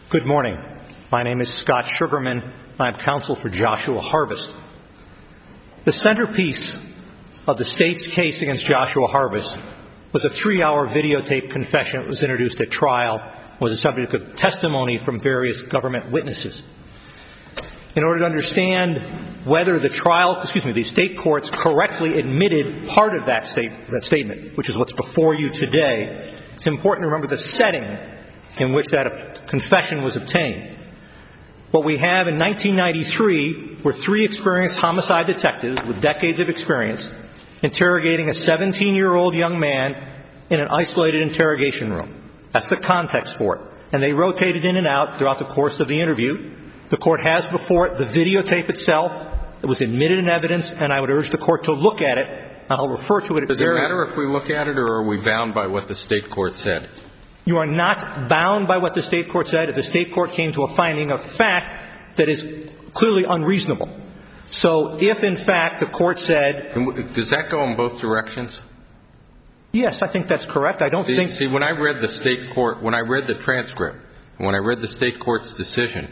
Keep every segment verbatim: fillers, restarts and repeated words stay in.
Good morning. My name is Scott Sugarman. I'm counsel for Joshua Harvest. The centerpiece of the state's case against Joshua Harvest was a three-hour videotape confession that was introduced at trial, was the subject of testimony from various government witnesses. In order to understand whether the trial, excuse me, the state courts correctly admitted part of that, state, that statement, which is what's before you today, it's important to remember the setting in which that confession was obtained. What we have in nineteen ninety-three were three experienced homicide detectives with decades of experience interrogating a seventeen-year-old young man in an isolated interrogation room. That's the context for it. And they rotated in and out throughout the course of the interview. The court has before it the videotape itself. It was admitted in evidence, and I would urge the court to look at it. I'll refer to it. Does it matter if we look at it, or are we bound by what the state court said? You are not bound by what the state court said if the state court came to a finding of fact that is clearly unreasonable. So if, in fact, the court said... Does that go in both directions? Yes, I think that's correct. I don't see, think... See, when I read the state court, when I read the transcript, when I read the state court's decision,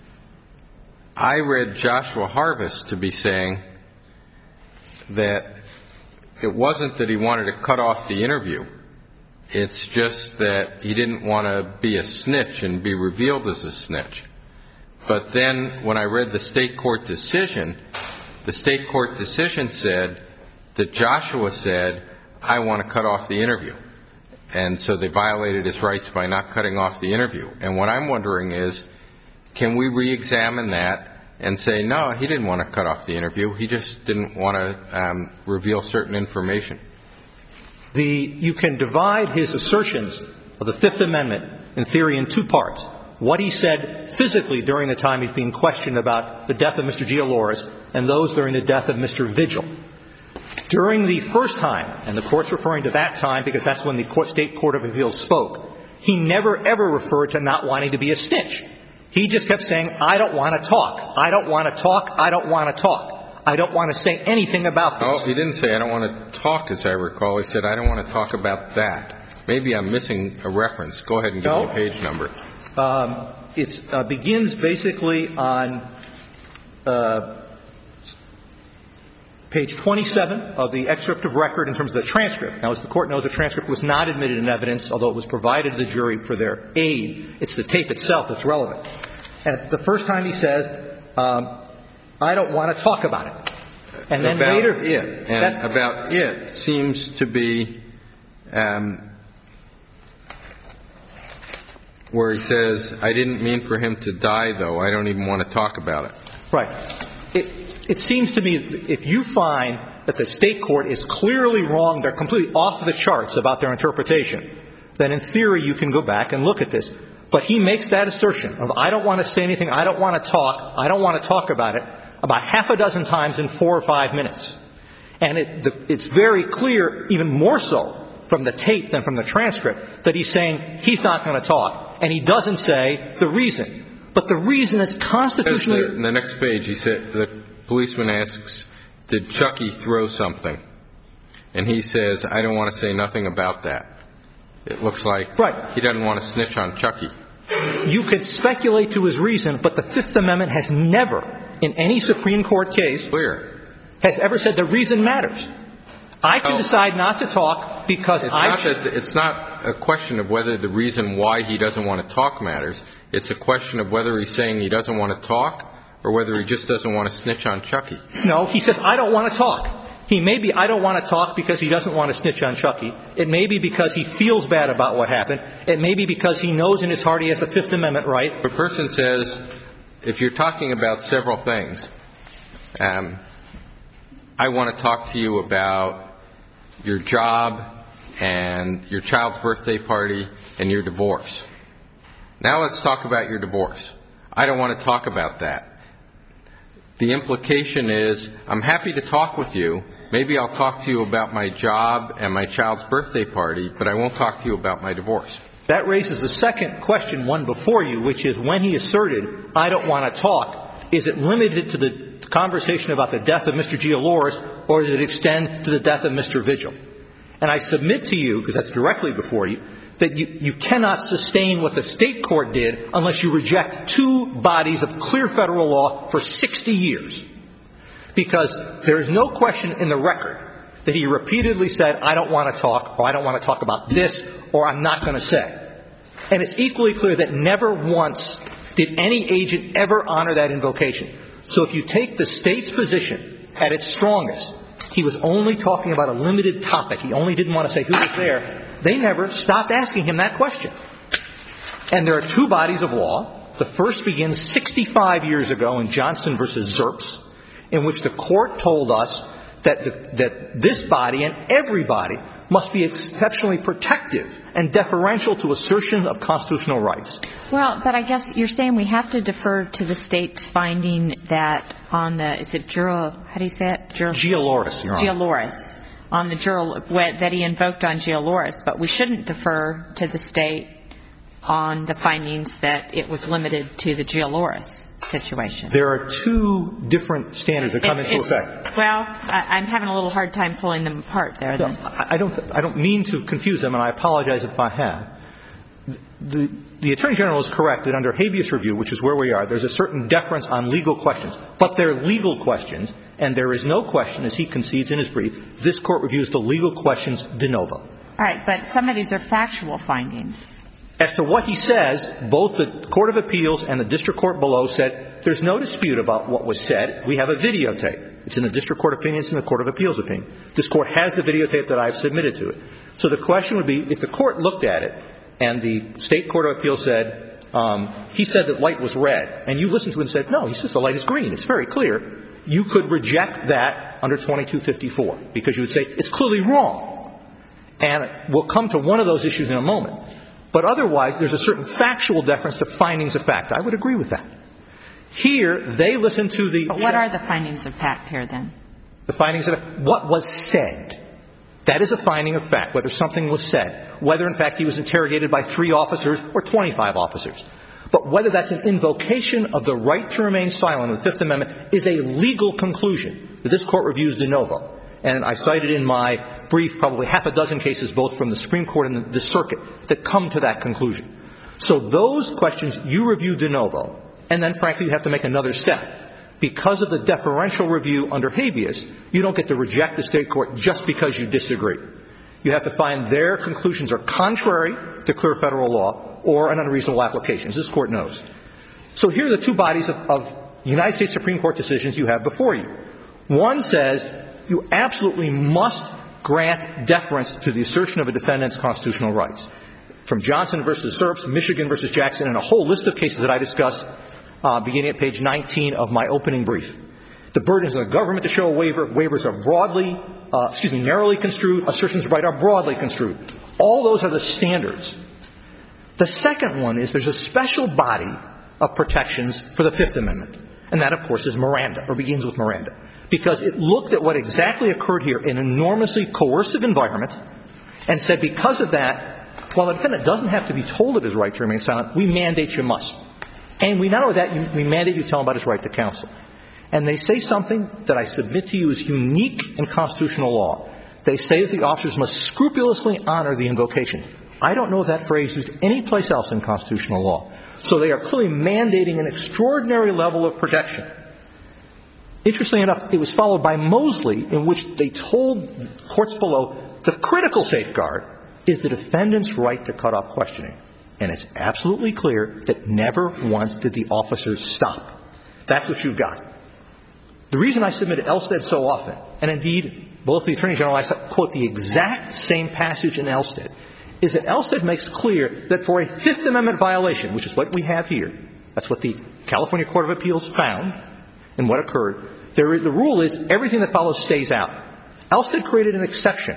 I read Joshua Harvest to be saying that it wasn't that he wanted to cut off the interview. It's just that he didn't want to be a snitch and be revealed as a snitch. But then when I read the state court decision, the state court decision said that Joshua said, I want to cut off the interview. And so they violated his rights by not cutting off the interview. And what I'm wondering is, can we re-examine that and say, no, he didn't want to cut off the interview. He just didn't want to um, reveal certain information. The, you can divide his assertions of the Fifth Amendment in theory in two parts. What he said physically during the time he's being questioned about the death of Mister Gialoris and those during the death of Mister Vigil. During the first time, and the court's referring to that time because that's when the court, State Court of Appeals spoke, he never ever referred to not wanting to be a snitch. He just kept saying, I don't want to talk. I don't want to talk. I don't want to talk. I don't want to say anything about this. Oh, he didn't say I don't want to talk, as I recall. He said I don't want to talk about that. Maybe I'm missing a reference. Go ahead and give no. me a page number. Um, it uh, begins basically on uh, page twenty-seven of the excerpt of record in terms of the transcript. Now, as the court knows, the transcript was not admitted in evidence, although it was provided to the jury for their aid. It's the tape itself that's relevant. And the first time he says, um, I don't want to talk about it. And then about later, it. And about it seems to be um, where he says, I didn't mean for him to die, though. I don't even want to talk about it. Right. It, it seems to me if you find that the state court is clearly wrong, they're completely off the charts about their interpretation, then in theory you can go back and look at this. But he makes that assertion of I don't want to say anything, I don't want to talk, I don't want to talk about it, about half a dozen times in four or five minutes. And it, the, it's very clear, even more so from the tape than from the transcript, that he's saying he's not going to talk. And he doesn't say the reason. But the reason it's constitutionally... In the next page, he said, the policeman asks, did Chucky throw something? And he says, I don't want to say nothing about that. It looks like right. He doesn't want to snitch on Chucky. You could speculate to his reason, but the Fifth Amendment has never, in any Supreme Court case, Clear. has ever said the reason matters. I can oh. decide not to talk because it's I... Not that, it's not a question of whether the reason why he doesn't want to talk matters. It's a question of whether he's saying he doesn't want to talk or whether he just doesn't want to snitch on Chucky. No, he says, I don't want to talk. He may be, I don't want to talk because he doesn't want to snitch on Chucky. It may be because he feels bad about what happened. It may be because he knows in his heart he has the Fifth Amendment right. If a person says, if you're talking about several things, um, I want to talk to you about your job and your child's birthday party and your divorce. Now let's talk about your divorce. I don't want to talk about that. The implication is, I'm happy to talk with you. Maybe I'll talk to you about my job and my child's birthday party, but I won't talk to you about my divorce. That raises the second question, one before you, which is when he asserted, I don't want to talk, is it limited to the conversation about the death of Mister Gialoris, or does it extend to the death of Mister Vigil? And I submit to you, because that's directly before you, that you, you cannot sustain what the state court did unless you reject two bodies of clear federal law for sixty years. Because there is no question in the record that he repeatedly said, I don't want to talk, or I don't want to talk about this, or I'm not going to say. And it's equally clear that never once did any agent ever honor that invocation. So if you take the state's position at its strongest, he was only talking about a limited topic. He only didn't want to say who was there. They never stopped asking him that question. And there are two bodies of law. The first begins sixty-five years ago in Johnson versus Zerps, in which the court told us that, the, that this body and everybody must be exceptionally protective and deferential to assertion of constitutional rights. Well, but I guess you're saying we have to defer to the state's finding that on the, is it juror, how do you say it? Juror, Gialoris, Your Honor. Gialoris, on the juror, that he invoked on Gialoris, but we shouldn't defer to the state on the findings that it was limited to the Gialoris situation. There are two different standards that come it's, into it's, effect. Well, I, I'm having a little hard time pulling them apart there. No, then. I don't. I don't mean to confuse them, and I apologize if I have. The, the Attorney General is correct that under habeas review, which is where we are, there's a certain deference on legal questions, but they're legal questions, and there is no question, as he concedes in his brief, this Court reviews the legal questions de novo. All right, but some of these are factual findings. As to what he says, both the Court of Appeals and the district court below said there's no dispute about what was said. We have a videotape. It's in the district court opinion. It's in the Court of Appeals opinion. This Court has the videotape that I've submitted to it. So the question would be, if the Court looked at it and the State Court of Appeals said, um, he said that light was red, and you listened to it and said, no, he says the light is green. It's very clear. You could reject that under twenty-two fifty-four because you would say it's clearly wrong. And we'll come to one of those issues in a moment. But otherwise, there's a certain factual deference to findings of fact. I would agree with that. Here, they listen to the... But what are the findings of fact here, then? The findings of what was said. That is a finding of fact, whether something was said, whether, in fact, he was interrogated by three officers or twenty-five officers. But whether that's an invocation of the right to remain silent in the Fifth Amendment is a legal conclusion that this Court reviews de novo. And I cited in my brief probably half a dozen cases, both from the Supreme Court and the circuit, that come to that conclusion. So those questions you review de novo, and then, frankly, you have to make another step. Because of the deferential review under habeas, you don't get to reject the state court just because you disagree. You have to find their conclusions are contrary to clear federal law or an unreasonable application, as this Court knows. So here are the two bodies of, of United States Supreme Court decisions you have before you. One says you absolutely must grant deference to the assertion of a defendant's constitutional rights. From Johnson versus Zerps, Michigan versus Jackson, and a whole list of cases that I discussed uh, beginning at page nineteen of my opening brief. The burden is on the government to show a waiver. Waivers are broadly, uh, excuse me, narrowly construed. Assertions of right are broadly construed. All those are the standards. The second one is there's a special body of protections for the Fifth Amendment. And that, of course, is Miranda, or begins with Miranda. Because it looked at what exactly occurred here in an enormously coercive environment and said because of that, while the defendant doesn't have to be told of his right to remain silent, we mandate you must. And we not only that, you, we mandate you tell him about his right to counsel. And they say something that I submit to you is unique in constitutional law. They say that the officers must scrupulously honor the invocation. I don't know that phrase used anyplace else in constitutional law. So they are clearly mandating an extraordinary level of protection. Interestingly enough, it was followed by Mosley, in which they told courts below the critical safeguard is the defendant's right to cut off questioning. And it's absolutely clear that never once did the officers stop. That's what you've got. The reason I submit Elstead so often, and indeed both the Attorney General and I quote the exact same passage in Elstead, is that Elstead makes clear that for a Fifth Amendment violation, which is what we have here, that's what the California Court of Appeals found and what occurred, there is, the rule is everything that follows stays out. Elstead created an exception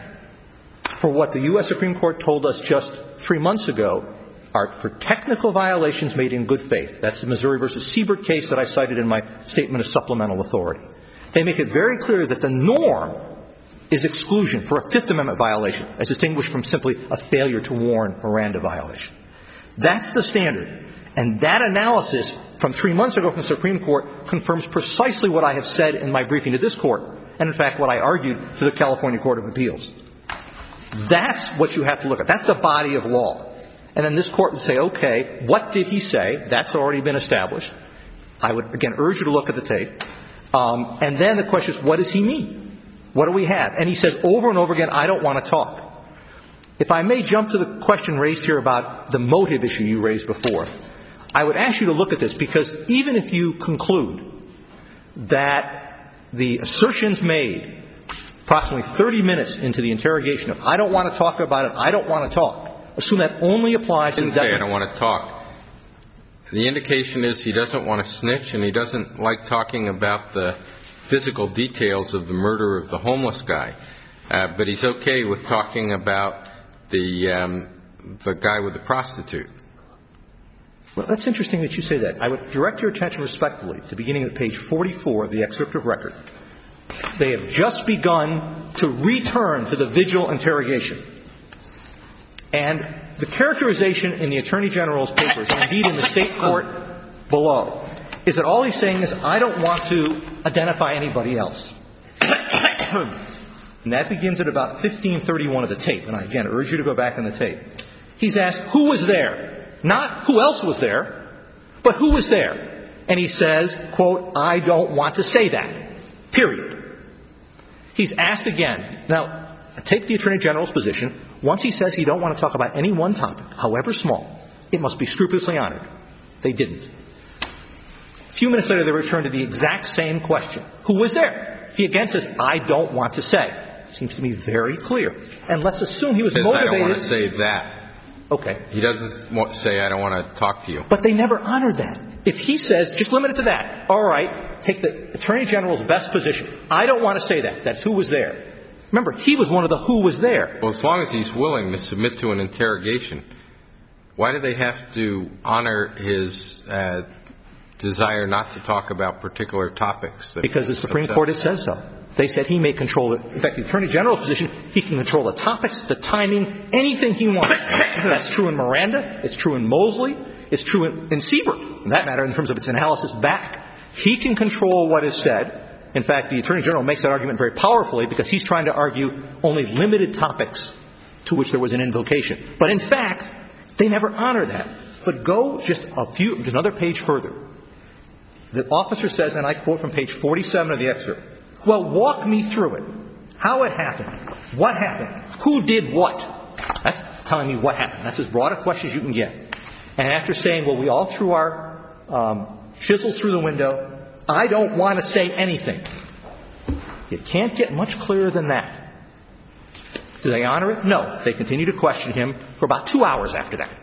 for what the U S Supreme Court told us just three months ago are for technical violations made in good faith. That's the Missouri versus Siebert case that I cited in my statement of supplemental authority. They make it very clear that the norm is exclusion for a Fifth Amendment violation, as distinguished from simply a failure to warn Miranda violation. That's the standard. And that analysis from three months ago from the Supreme Court confirms precisely what I have said in my briefing to this Court, and in fact what I argued to the California Court of Appeals. That's what you have to look at. That's the body of law. And then this Court would say, okay, what did he say? That's already been established. I would, again, urge you to look at the tape. Um, and then the question is, what does he mean? What do we have? And he says over and over again, I don't want to talk. If I may jump to the question raised here about the motive issue you raised before, I would ask you to look at this, because even if you conclude that the assertions made approximately thirty minutes into the interrogation of I don't want to talk about it, I don't want to talk, assume that only applies to the defendant. I don't want to talk. The indication is he doesn't want to snitch, and he doesn't like talking about the physical details of the murder of the homeless guy. Uh, but he's okay with talking about the um, the guy with the prostitute. Well, that's interesting that you say that. I would direct your attention respectfully to beginning at page forty-four of the excerpt of record. They have just begun to return to the vigil interrogation. And the characterization in the Attorney General's papers, and indeed in the state court below, is that all he's saying is, I don't want to identify anybody else. And that begins at about fifteen thirty-one of the tape. And I, again, urge you to go back in the tape. He's asked, who was there? Not who else was there, but who was there? And he says, quote, I don't want to say that, period. He's asked again. Now, take the Attorney General's position. Once he says he don't want to talk about any one topic, however small, it must be scrupulously honored. They didn't. A few minutes later, they returned to the exact same question. Who was there? He again says, I don't want to say. Seems to me very clear. And let's assume he was says, motivated. I don't want to say that. Okay. He doesn't say, I don't want to talk to you. But they never honored that. If he says, just limit it to that, all right, take the Attorney General's best position. I don't want to say that. That's who was there. Remember, he was one of the who was there. Well, as long as he's willing to submit to an interrogation, why do they have to honor his uh, desire not to talk about particular topics? Because the Supreme Court has said so. They said he may control it. In fact, the Attorney General's position, he can control the topics, the timing, anything he wants. That's true in Miranda. It's true in Mosley. It's true in, in Siebert, in that matter, in terms of its analysis back. He can control what is said. In fact, the Attorney General makes that argument very powerfully because he's trying to argue only limited topics to which there was an invocation. But in fact, they never honor that. But go just a few, just another page further. The officer says, and I quote from page forty-seven of the excerpt, well, walk me through it. How it happened. What happened. Who did what. That's telling me what happened. That's as broad a question as you can get. And after saying, well, we all threw our um, chisels through the window, I don't want to say anything. You can't get much clearer than that. Do they honor it? No. They continue to question him for about two hours after that.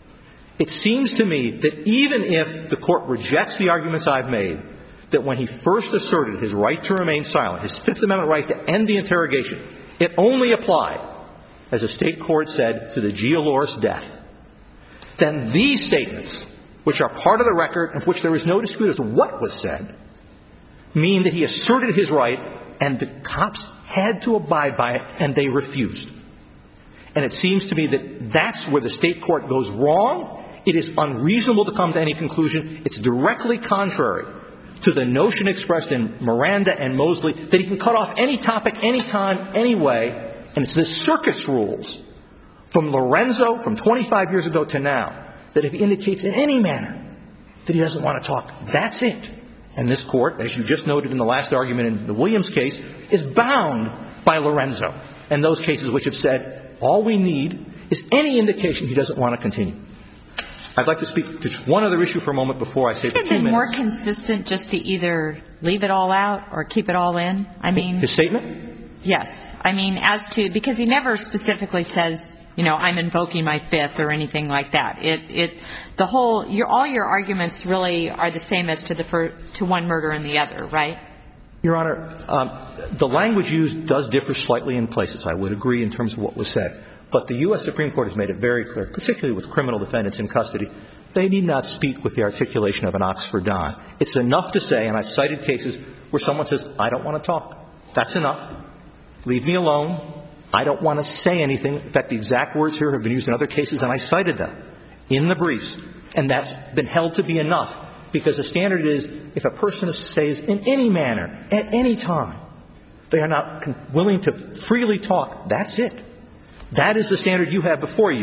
It seems to me that even if the Court rejects the arguments I've made, that when he first asserted his right to remain silent, his Fifth Amendment right to end the interrogation, it only applied, as a state court said, to the Gialoris death. Then these statements, which are part of the record and which there is no dispute as to what was said, mean that he asserted his right and the cops had to abide by it and they refused. And it seems to me that that's where the state court goes wrong. It is unreasonable to come to any conclusion. It's directly contrary to the notion expressed in Miranda and Mosley that he can cut off any topic, any time, any way. And it's the circus rules from Lorenzo from twenty-five years ago to now that if he indicates in any manner that he doesn't want to talk, that's it. And this Court, as you just noted in the last argument in the Williams case, is bound by Lorenzo and those cases which have said all we need is any indication he doesn't want to continue. I'd like to speak to one other issue for a moment before I say the two minutes. Would it have been more consistent just to either leave it all out or keep it all in? I mean, his statement? Yes. I mean, as to, because he never specifically says, you know, I'm invoking my fifth or anything like that. It, it, the whole, your, all your arguments really are the same as to the, fir, to one murder and the other, right? Your Honor, um, the language used does differ slightly in places. I would agree in terms of what was said. But the U S Supreme Court has made it very clear, particularly with criminal defendants in custody, they need not speak with the articulation of an Oxford Don. It's enough to say, and I've cited cases where someone says, I don't want to talk. That's enough. Leave me alone. I don't want to say anything. In fact, the exact words here have been used in other cases, and I cited them in the briefs. And that's been held to be enough, because the standard is if a person says in any manner, at any time, they are not willing to freely talk, that's it. That is the standard you have before you.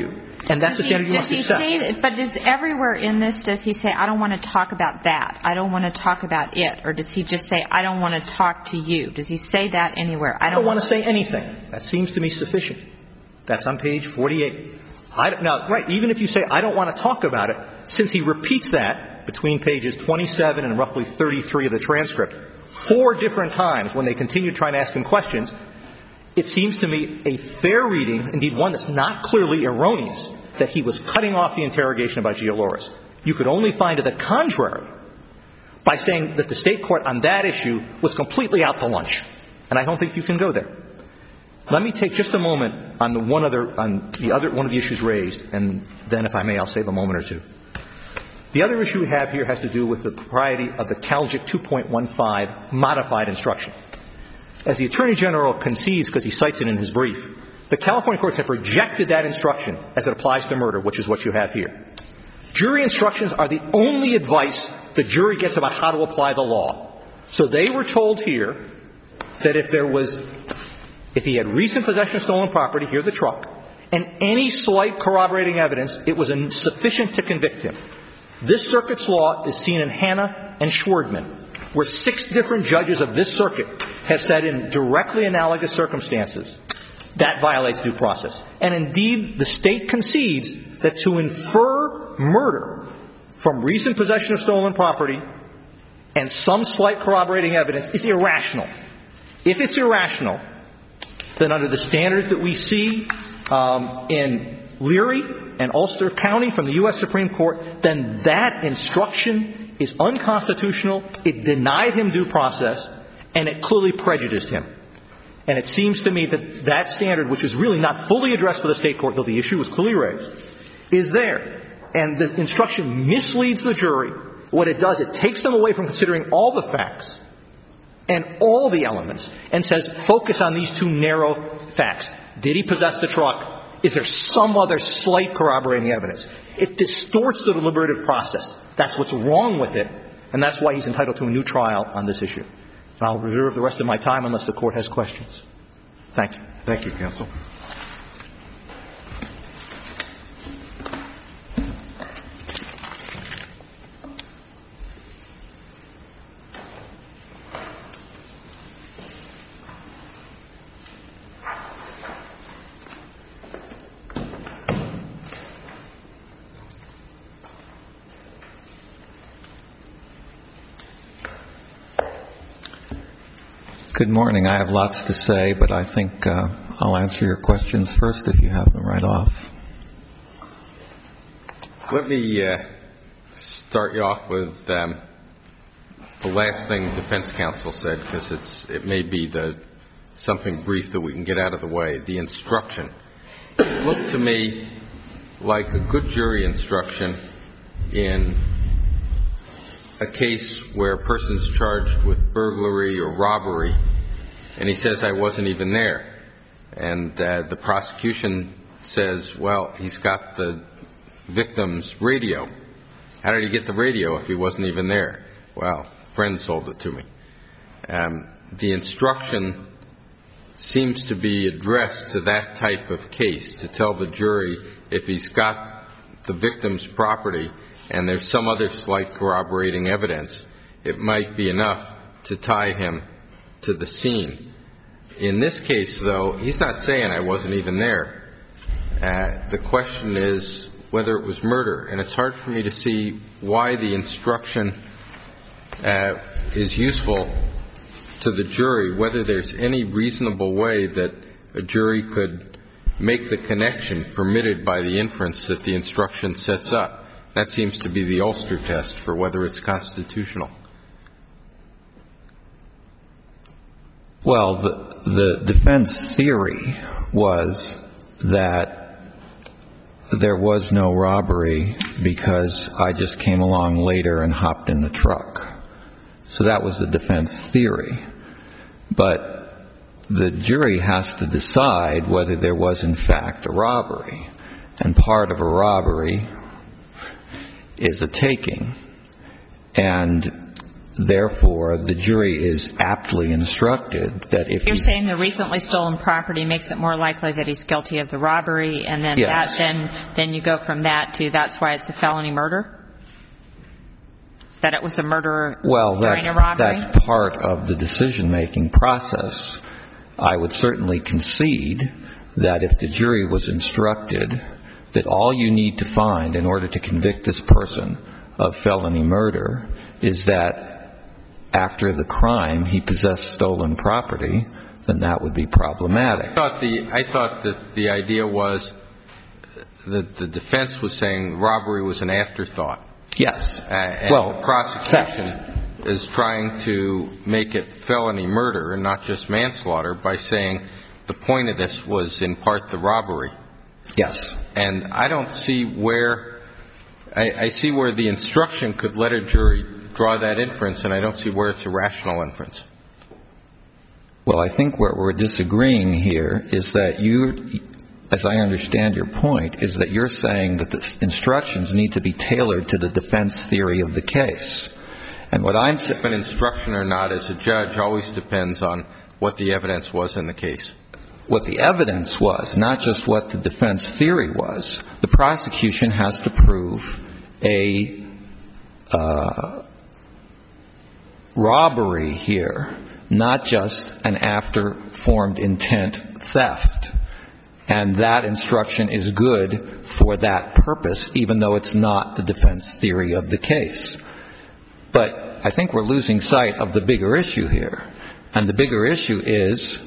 And that's the standard you must accept. Does he say, but does everywhere in this, does he say, I don't want to talk about that, I don't want to talk about it, or does he just say, I don't want to talk to you? Does he say that anywhere? I don't, I don't want to say anything. That seems to me sufficient. That's on page forty-eight. I don't, now, right, even if you say, I don't want to talk about it, since he repeats that between pages twenty-seven and roughly thirty-three of the transcript, four different times when they continue trying to ask him questions, it seems to me a fair reading, indeed one that's not clearly erroneous, that he was cutting off the interrogation by Gialoris. You could only find to the contrary by saying that the state court on that issue was completely out to lunch. And I don't think you can go there. Let me take just a moment on the one other, on the other, one of the issues raised, and then, if I may, I'll save a moment or two. The other issue we have here has to do with the propriety of the Calgic two point one five modified instruction. As the Attorney General concedes, because he cites it in his brief, the California courts have rejected that instruction as it applies to murder, which is what you have here. Jury instructions are the only advice the jury gets about how to apply the law. So they were told here that if there was, if he had recent possession of stolen property, here the truck, and any slight corroborating evidence, it was sufficient to convict him. This circuit's law is seen in Hanna and Schwerdman, where six different judges of this circuit have said in directly analogous circumstances that violates due process. And indeed, the state concedes that to infer murder from recent possession of stolen property and some slight corroborating evidence is irrational. If it's irrational, then under the standards that we see um, in Leary and Ulster County from the U S Supreme Court, then that instruction is unconstitutional, it denied him due process, and it clearly prejudiced him. And it seems to me that that standard, which is really not fully addressed by the state court, though the issue was clearly raised, is there. And the instruction misleads the jury. What it does, it takes them away from considering all the facts and all the elements and says, focus on these two narrow facts. Did he possess the truck? Is there some other slight corroborating evidence? It distorts the deliberative process. That's what's wrong with it, and that's why he's entitled to a new trial on this issue. And I'll reserve the rest of my time unless the Court has questions. Thank you. Thank you, counsel. Good morning. I have lots to say, but I think uh, I'll answer your questions first if you have them right off. Let me uh, start you off with um, the last thing defense counsel said, because it's it may be the something brief that we can get out of the way. The instruction. It looked to me like a good jury instruction in a case where a person's charged with burglary or robbery, and he says, I wasn't even there. And uh, the prosecution says, well, he's got the victim's radio. How did he get the radio if he wasn't even there? Well, a friend sold it to me. Um, the instruction seems to be addressed to that type of case, to tell the jury if he's got the victim's property and there's some other slight corroborating evidence, it might be enough to tie him to the scene. In this case, though, he's not saying I wasn't even there. Uh, the question is whether it was murder, and it's hard for me to see why the instruction uh, is useful to the jury, whether there's any reasonable way that a jury could make the connection permitted by the inference that the instruction sets up. That seems to be the Ulster test for whether it's constitutional. Well, the, the defense theory was that there was no robbery because I just came along later and hopped in the truck. So that was the defense theory. But the jury has to decide whether there was, in fact, a robbery. And part of a robbery is a taking. And therefore, the jury is aptly instructed that if You're he, saying the recently stolen property makes it more likely that he's guilty of the robbery, and then yes. that then then you go from that to that's why it's a felony murder? That it was a murder well, during that's, a robbery? that's part of the decision-making process. I would certainly concede that if the jury was instructed that all you need to find in order to convict this person of felony murder is that after the crime he possessed stolen property, then that would be problematic. I thought the I thought that the idea was that the defense was saying robbery was an afterthought. Yes. Uh, and well, the prosecution theft. is trying to make it felony murder and not just manslaughter by saying the point of this was in part the robbery. Yes. And I don't see where I, I see where the instruction could let a jury draw that inference, and I don't see where it's a rational inference. Well, I think what we're disagreeing here is that you, as I understand your point, is that you're saying that the instructions need to be tailored to the defense theory of the case. And what I'm saying... If an instruction or not as a judge always depends on what the evidence was in the case. What the evidence was, not just what the defense theory was. The prosecution has to prove a uh, robbery here, not just an after-formed intent theft. And that instruction is good for that purpose, even though it's not the defense theory of the case. But I think we're losing sight of the bigger issue here. And the bigger issue is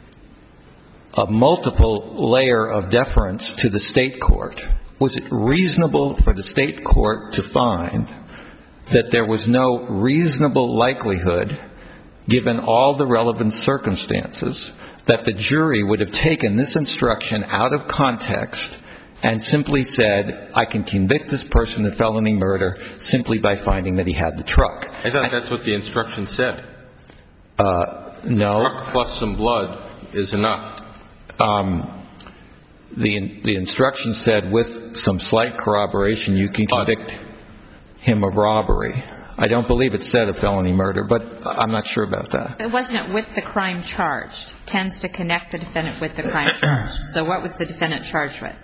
a multiple layer of deference to the state court. Was it reasonable for the state court to find that there was no reasonable likelihood, given all the relevant circumstances, that the jury would have taken this instruction out of context and simply said, I can convict this person of felony murder simply by finding that he had the truck? I thought that's what the instruction said. Uh, no. Truck plus some blood is enough. Um, the the instruction said with some slight corroboration you can convict him of robbery. I don't believe it said a felony murder, but I'm not sure about that. It wasn't with the crime charged. Tends to connect the defendant with the crime charged. So what was the defendant charged with?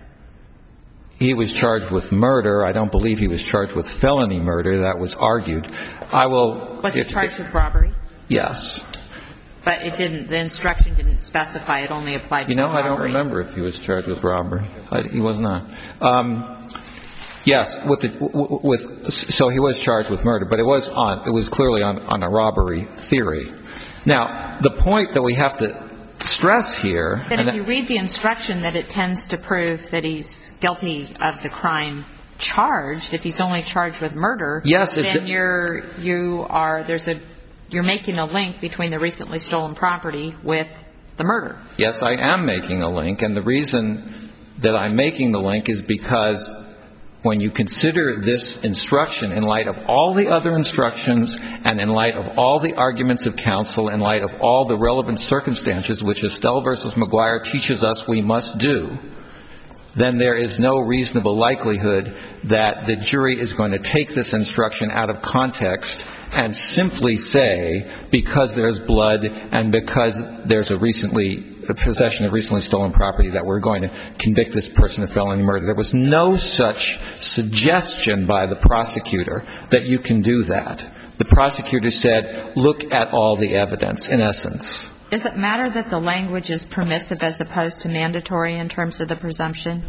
He was charged with murder. I don't believe he was charged with felony murder. That was argued. I will... Was he charged with robbery? Yes. But it didn't, the instruction didn't specify, it only applied to You know, robbery. I don't remember if he was charged with robbery. I, he was not. Um, yes, with the, with, so he was charged with murder, but it was on, it was clearly on, on a robbery theory. Now, the point that we have to stress here... That if you read the instruction that it tends to prove that he's guilty of the crime charged, if he's only charged with murder, yes, then it, you're, you are, there's a, you're making a link between the recently stolen property with the murder. Yes, I am making a link, and the reason that I'm making the link is because when you consider this instruction in light of all the other instructions and in light of all the arguments of counsel, in light of all the relevant circumstances, which Estelle versus McGuire teaches us we must do, then there is no reasonable likelihood that the jury is going to take this instruction out of context and simply say, because there's blood and because there's a recently a possession of recently stolen property, that we're going to convict this person of felony murder. There was no such suggestion by the prosecutor that you can do that. The prosecutor said, look at all the evidence, in essence. Does it matter that the language is permissive as opposed to mandatory in terms of the presumption?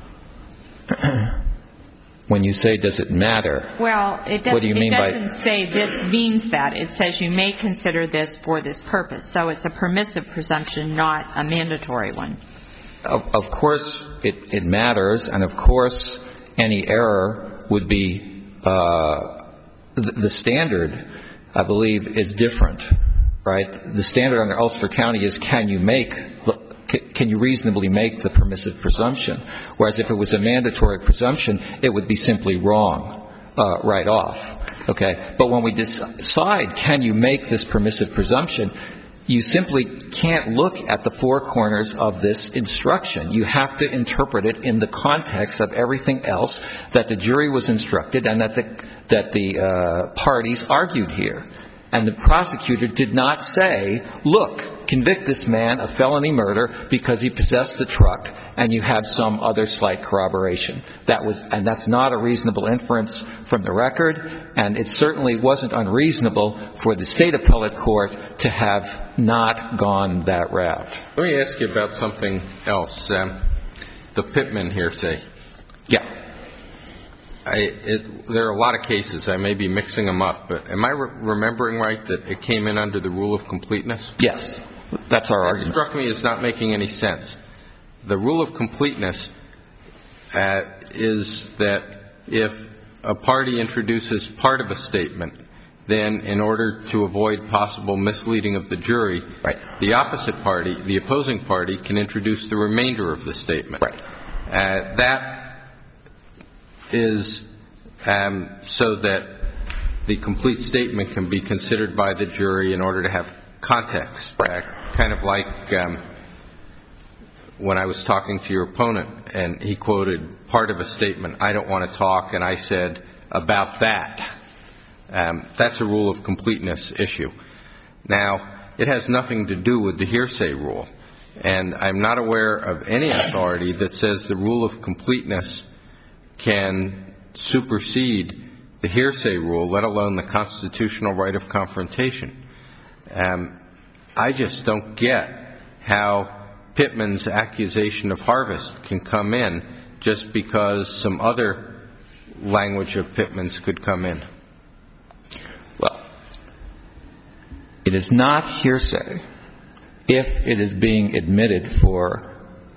When you say, does it matter? Well, it doesn't, what do you mean it doesn't by... say this means that. It says you may consider this for this purpose. So it's a permissive presumption, not a mandatory one. Of, of course, it, it matters, and of course, any error would be... Uh, the, the standard, I believe, is different, right? The standard under Ulster County is can you make... Can you reasonably make the permissive presumption? Whereas if it was a mandatory presumption, it would be simply wrong uh, right off. Okay? But when we decide, can you make this permissive presumption, you simply can't look at the four corners of this instruction. You have to interpret it in the context of everything else that the jury was instructed and that the, that the uh, parties argued here. And the prosecutor did not say, look, convict this man of felony murder because he possessed the truck and you have some other slight corroboration. That was, and that's not a reasonable inference from the record, and it certainly wasn't unreasonable for the state appellate court to have not gone that route. Let me ask you about something else. Um, the Pittman hearsay. Yeah. I, it, there are a lot of cases. I may be mixing them up, but am I re- remembering right that it came in under the rule of completeness? Yes. That's our It argument. struck me as not making any sense. The rule of completeness uh, is that if a party introduces part of a statement, then in order to avoid possible misleading of the jury, right. the opposite party, the opposing party, can introduce the remainder of the statement. Right. Uh, that is um, so that the complete statement can be considered by the jury in order to have context. Right. Uh, kind of like um, when I was talking to your opponent and he quoted part of a statement, I don't want to talk, and I said, about that. Um, that's a rule of completeness issue. Now, it has nothing to do with the hearsay rule, and I'm not aware of any authority that says the rule of completeness can supersede the hearsay rule, let alone the constitutional right of confrontation. Um, I just don't get how Pittman's accusation of harvest can come in just because some other language of Pittman's could come in. Well, it is not hearsay if it is being admitted for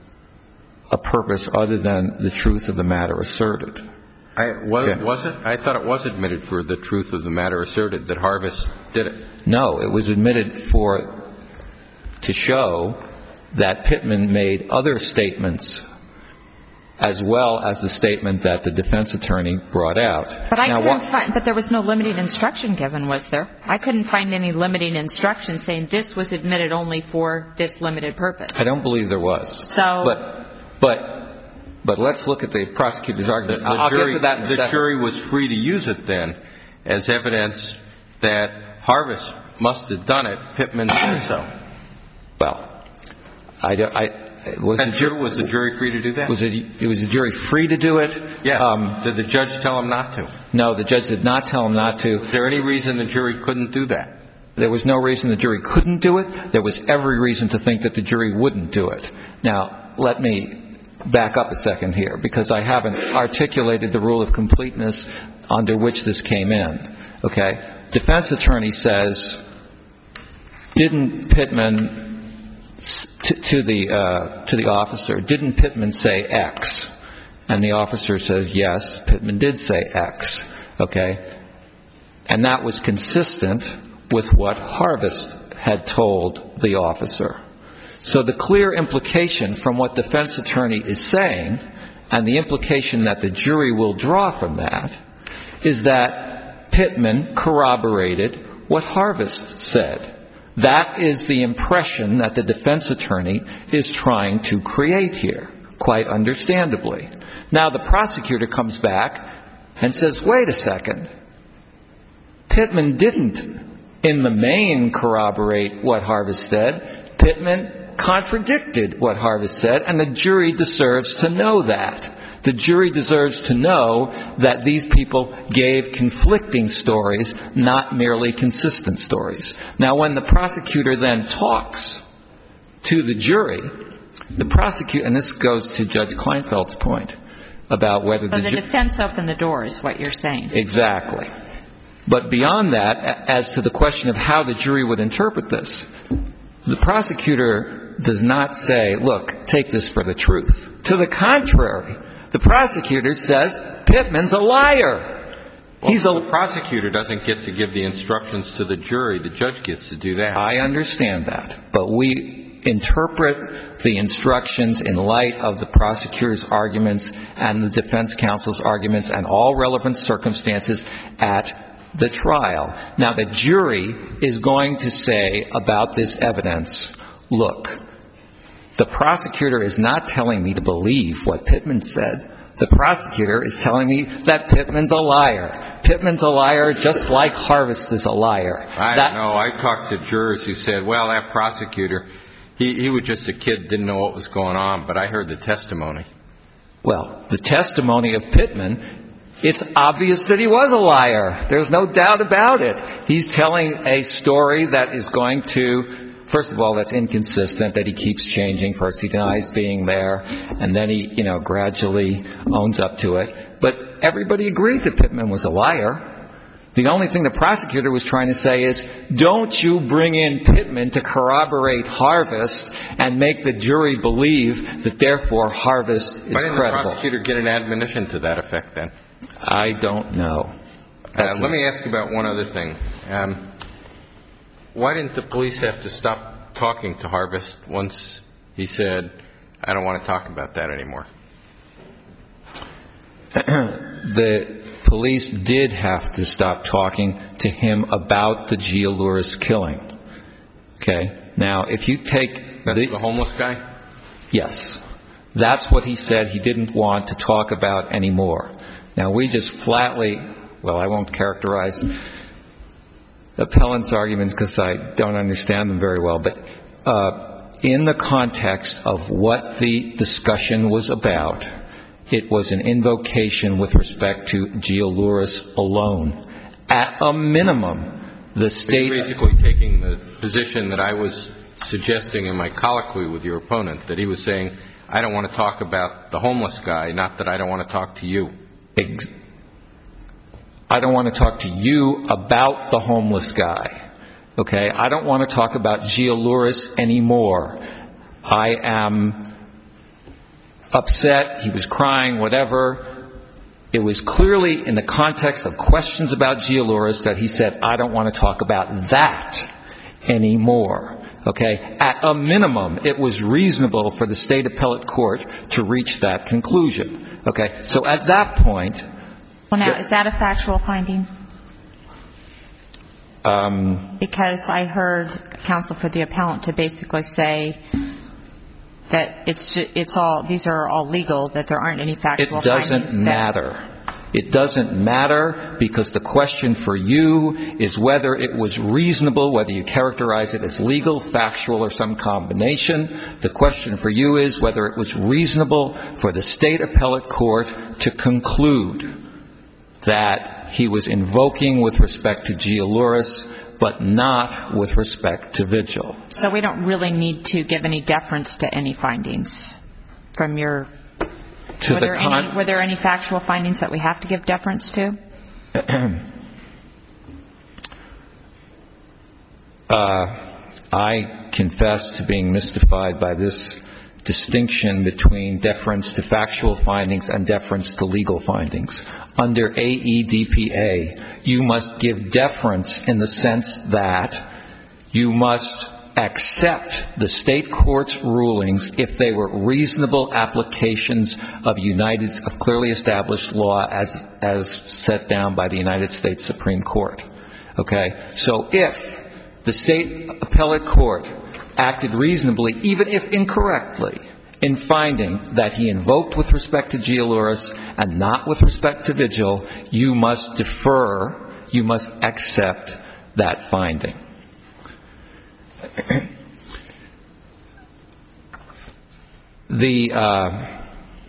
a purpose other than the truth of the matter asserted. I, was, Okay. was it? I thought it was admitted for the truth of the matter asserted that Harvest did it. No, it was admitted for to show that Pittman made other statements as well as the statement that the defense attorney brought out. But I now, couldn't what, find, but there was no limiting instruction given, was there? I couldn't find any limiting instruction saying this was admitted only for this limited purpose. I don't believe there was. So, But, but, but let's look at the prosecutor's The, argument. the I'll jury, get to that in a the second. jury was free to use it then as evidence that Harvest must have done it. Pittman said so. Well, I, don't- I was the And jury was the jury free to do that? was it it was the jury free to do it? Yeah. Um, Did the judge tell him not to? no, the judge did not tell him not to. Is there any reason the jury couldn't do that? There was no reason the jury couldn't do it. There was every reason to think that the jury wouldn't do it. Now, let me back up a second here, because I haven't articulated the rule of completeness under which this came in. Okay? Defense attorney says, didn't Pittman, to, to the uh, to the officer, didn't Pittman say X? And the officer says, yes, Pittman did say X. Okay? And that was consistent with what Harvest had told the officer. So the clear implication from what defense attorney is saying, and the implication that the jury will draw from that, is that Pittman corroborated what Harvest said. That is the impression that the defense attorney is trying to create here, quite understandably. Now the prosecutor comes back and says, wait a second, Pittman didn't in the main corroborate what Harvest said. Pittman contradicted what Harvest said, and the jury deserves to know that. The jury deserves to know that these people gave conflicting stories, not merely consistent stories. Now, when the prosecutor then talks to the jury, the prosecutor, and this goes to Judge Kleinfeld's point about whether so the, the ju- defense opened the door is what you're saying. Exactly. But beyond that, as to the question of how the jury would interpret this, the prosecutor does not say, look, take this for the truth. To the contrary, the prosecutor says, Pittman's a liar. Well, He's a the prosecutor doesn't get to give the instructions to the jury. The judge gets to do that. I understand that. But we interpret the instructions in light of the prosecutor's arguments and the defense counsel's arguments and all relevant circumstances at the trial. Now, the jury is going to say about this evidence, look, the prosecutor is not telling me to believe what Pittman said. The prosecutor is telling me that Pittman's a liar. Pittman's a liar just like Harvest is a liar. I that, don't know. I talked to jurors who said, well, that prosecutor, he, he was just a kid, didn't know what was going on, but I heard the testimony. Well, the testimony of Pittman, it's obvious that he was a liar. There's no doubt about it. He's telling a story that is going to, first of all, that's inconsistent, that he keeps changing. First he denies being there, and then he, you know, gradually owns up to it. But everybody agreed that Pittman was a liar. The only thing the prosecutor was trying to say is, don't you bring in Pittman to corroborate Harvest and make the jury believe that therefore Harvest is credible. Why didn't the prosecutor get an admonition to that effect then? I don't know. Uh, let me ask you about one other thing. Um, why didn't the police have to stop talking to Harvest once he said, I don't want to talk about that anymore? The police did have to stop talking to him about the Gialouris killing. Okay? Now, if you take... That's the, the homeless guy? Yes. That's what he said he didn't want to talk about anymore. Now, we just flatly... Well, I won't characterize appellant's arguments because I don't understand them very well, but uh, in the context of what the discussion was about, it was an invocation with respect to Gialouris alone. At a minimum, the state... You're basically taking the position that I was suggesting in my colloquy with your opponent, that he was saying, I don't want to talk about the homeless guy, not that I don't want to talk to you. Ex- I don't want to talk to you about the homeless guy. Okay? I don't want to talk about Gialouris anymore. I am upset. He was crying, whatever. It was clearly in the context of questions about Gialouris that he said, I don't want to talk about that anymore. Okay? At a minimum, it was reasonable for the state appellate court to reach that conclusion. Okay? So at that point... Well, now, is that a factual finding? Um, because I heard counsel for the appellant to basically say that it's just, it's all, these are all legal, that there aren't any factual findings. It doesn't matter. It doesn't matter because the question for you is whether it was reasonable, whether you characterize it as legal, factual, or some combination. The question for you is whether it was reasonable for the state appellate court to conclude that he was invoking with respect to Gialouris, but not with respect to Vigil. So we don't really need to give any deference to any findings from your... To were, the there con- any, were there any factual findings that we have to give deference to? uh, I confess to being mystified by this distinction between deference to factual findings and deference to legal findings. Under A E D P A, you must give deference in the sense that you must accept the state court's rulings if they were reasonable applications of United, of clearly established law as, as set down by the United States Supreme Court. Okay? So if the state appellate court acted reasonably, even if incorrectly, in finding that he invoked with respect to Gialouris and not with respect to Vigil, you must defer, you must accept that finding. The uh,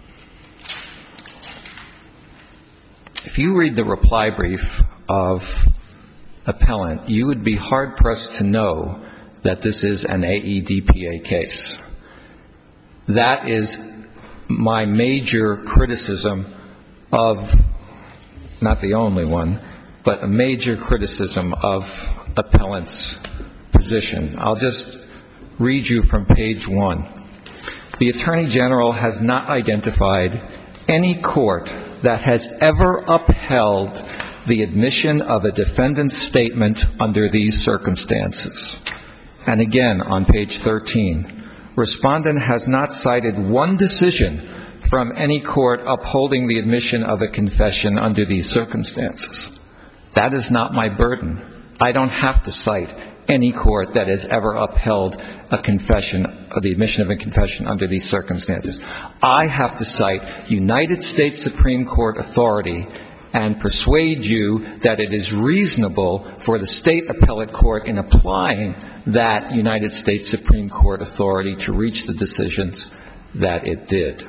if you read the reply brief of appellant, you would be hard-pressed to know that this is an A E D P A case. That is my major criticism of, not the only one, but a major criticism of appellant's position. I'll just read you from page one. The Attorney General has not identified any court that has ever upheld the admission of a defendant's statement under these circumstances. And again, on page thirteen, Respondent has not cited one decision from any court upholding the admission of a confession under these circumstances. That is not my burden. I don't have to cite any court that has ever upheld a confession, or the admission of a confession under these circumstances. I have to cite United States Supreme Court authority and persuade you that it is reasonable for the state appellate court in applying that United States Supreme Court authority to reach the decisions that it did.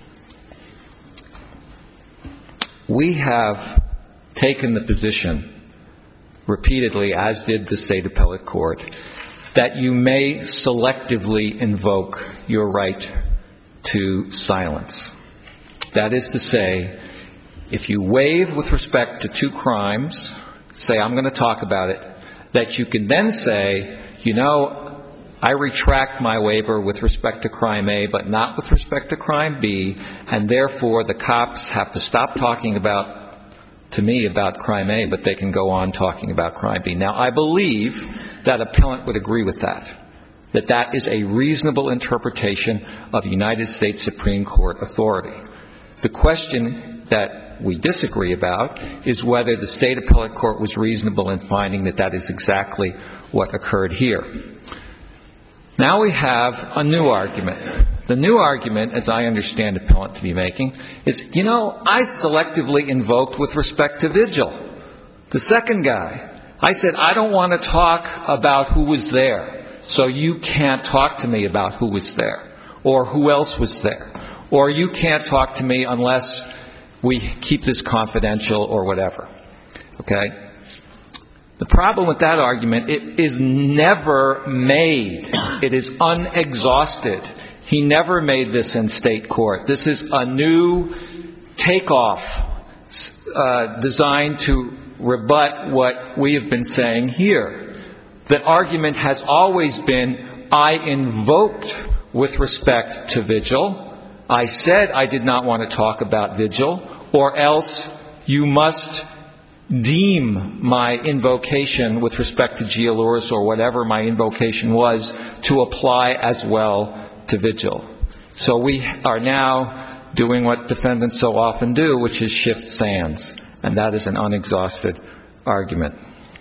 We have taken the position repeatedly, as did the state appellate court, that you may selectively invoke your right to silence. That is to say, if you waive with respect to two crimes, say, I'm going to talk about it, that you can then say, you know, I retract my waiver with respect to crime A, but not with respect to crime B, and therefore the cops have to stop talking about, to me, about crime A, but they can go on talking about crime B. Now, I believe that appellant would agree with that, that that is a reasonable interpretation of United States Supreme Court authority. The question that we disagree about is whether the state appellate court was reasonable in finding that that is exactly what occurred here. Now we have a new argument. The new argument, as I understand appellant to be making, is, you know, I selectively invoked with respect to Vigil. The second guy, I said, I don't want to talk about who was there, so you can't talk to me about who was there, or who else was there, or you can't talk to me unless we keep this confidential or whatever. Okay? The problem with that argument, it is never made. It is unexhausted. He never made this in state court. This is a new takeoff uh, designed to rebut what we have been saying here. The argument has always been, I invoked with respect to Vigil. I said I did not want to talk about Vigil, or else you must deem my invocation with respect to Gialouris or whatever my invocation was to apply as well to Vigil. So we are now doing what defendants so often do, which is shift sands, and that is an unexhausted argument.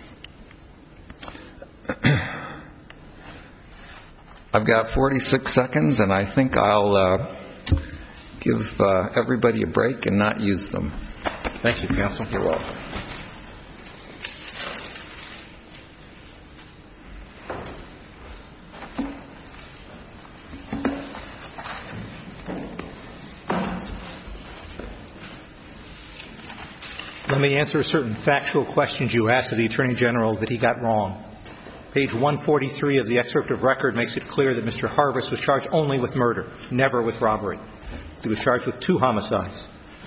I've got forty-six seconds, and I think I'll uh, give uh, everybody a break and not use them. Thank you, counsel. You're welcome. Let me answer certain factual questions you asked of the Attorney General that he got wrong. Page one forty-three of the excerpt of record makes it clear that Mister Harvest was charged only with murder, never with robbery. He was charged with two homicides.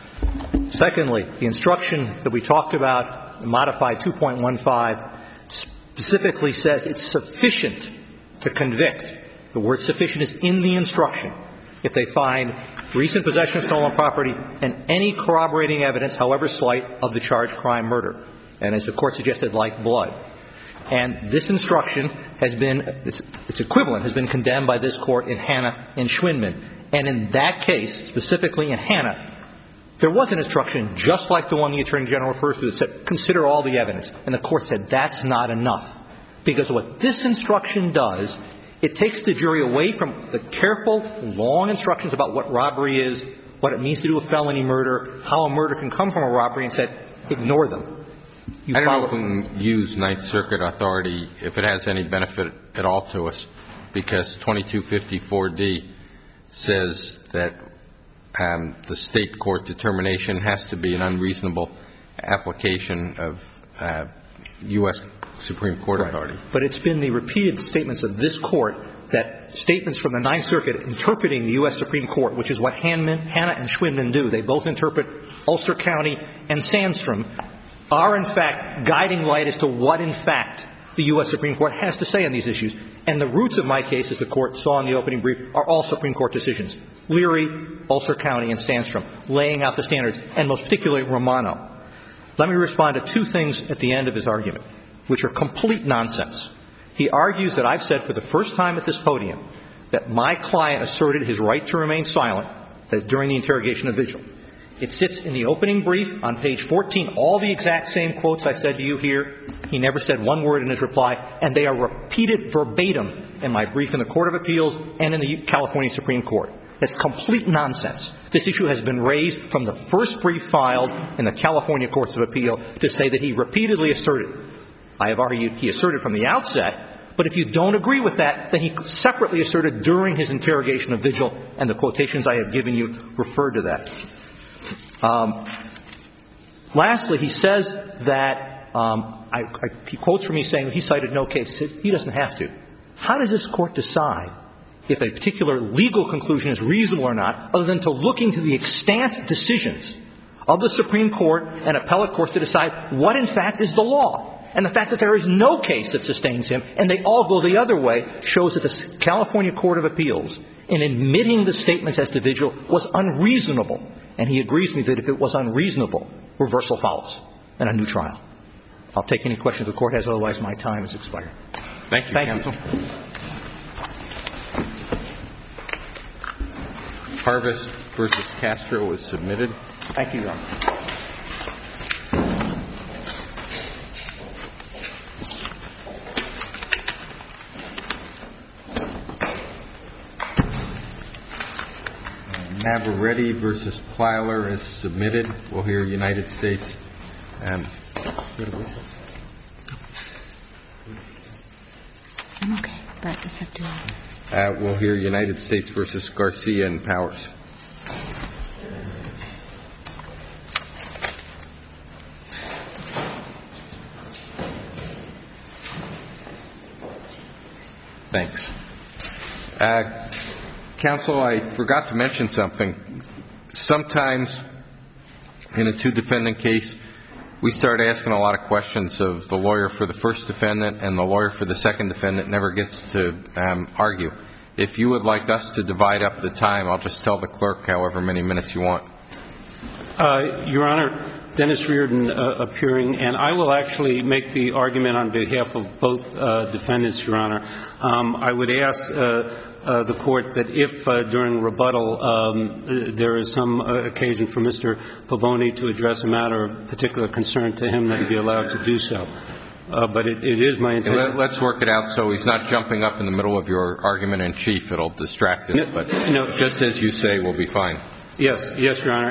Secondly, the instruction that we talked about, modified two point one five, specifically says it's sufficient to convict. The word sufficient is in the instruction if they find recent possession of stolen property and any corroborating evidence, however slight, of the charged crime murder. And as the Court suggested, like blood. And this instruction has been, its, its equivalent has been condemned by this Court in Hanna and Schwindman. And in that case, specifically in Hanna, there was an instruction just like the one the Attorney General refers to that said, consider all the evidence. And the Court said that's not enough. Because what this instruction does, it takes the jury away from the careful, long instructions about what robbery is, what it means to do a felony murder, how a murder can come from a robbery, and said, ignore them. You I don't follow- know if we can use Ninth Circuit authority if it has any benefit at all to us, because twenty-two fifty-four D says that um, the state court determination has to be an unreasonable application of uh, U S Supreme Court Right. authority. But it's been the repeated statements of this Court that statements from the Ninth Circuit interpreting the U S Supreme Court, which is what Hanna and Schwindman do, they both interpret Ulster County and Sandstrom, are in fact guiding light as to what in fact the U S Supreme Court has to say on these issues. And the roots of my case, as the Court saw in the opening brief, are all Supreme Court decisions. Leary, Ulster County, and Sandstrom, laying out the standards, and most particularly Romano. Let me respond to two things at the end of his argument, which are complete nonsense. He argues that I've said for the first time at this podium that my client asserted his right to remain silent during the interrogation of Vigil. It sits in the opening brief on page fourteen, all the exact same quotes I said to you here. He never said one word in his reply, and they are repeated verbatim in my brief in the Court of Appeals and in the California Supreme Court. It's complete nonsense. This issue has been raised from the first brief filed in the California Courts of Appeal to say that he repeatedly asserted. I have argued he asserted from the outset, but if you don't agree with that, then he separately asserted during his interrogation of Vigil, and the quotations I have given you refer to that. Um, lastly, he says that um, I, I, he quotes from me saying he cited no case. He doesn't have to. How does this Court decide if a particular legal conclusion is reasonable or not, other than to look into the extant decisions of the Supreme Court and appellate courts to decide what, in fact, is the law? And the fact that there is no case that sustains him, and they all go the other way, shows that the California Court of Appeals, in admitting the statements as to Vigil, was unreasonable. And he agrees with me that if it was unreasonable, reversal follows and a new trial. I'll take any questions the Court has, otherwise my time has expired. Thank you, Thank counsel. you. Harvest versus Castro is submitted. Thank you, Your Honor. Navarrete versus Plyler is submitted. We'll hear United States. Um, I'm okay, but it's up to you. uh, we'll hear United States versus Garcia and Powers. Thanks. Uh, Counsel, I forgot to mention something. Sometimes in a two-defendant case, we start asking a lot of questions of the lawyer for the first defendant, and the lawyer for the second defendant never gets to um, argue. If you would like us to divide up the time, I'll just tell the clerk however many minutes you want. Uh, Your Honor, Dennis Reardon uh, appearing, and I will actually make the argument on behalf of both uh, defendants, Your Honor. Um, I would ask uh, uh, the Court that if uh, during rebuttal um, there is some uh, occasion for Mister Pavoni to address a matter of particular concern to him, that he be allowed to do so. Uh, but it, it is my intention. Let, let's work it out so he's not jumping up in the middle of your argument in chief. It'll distract us. No, but no. just as you say, we'll be fine. Yes, yes, Your Honor.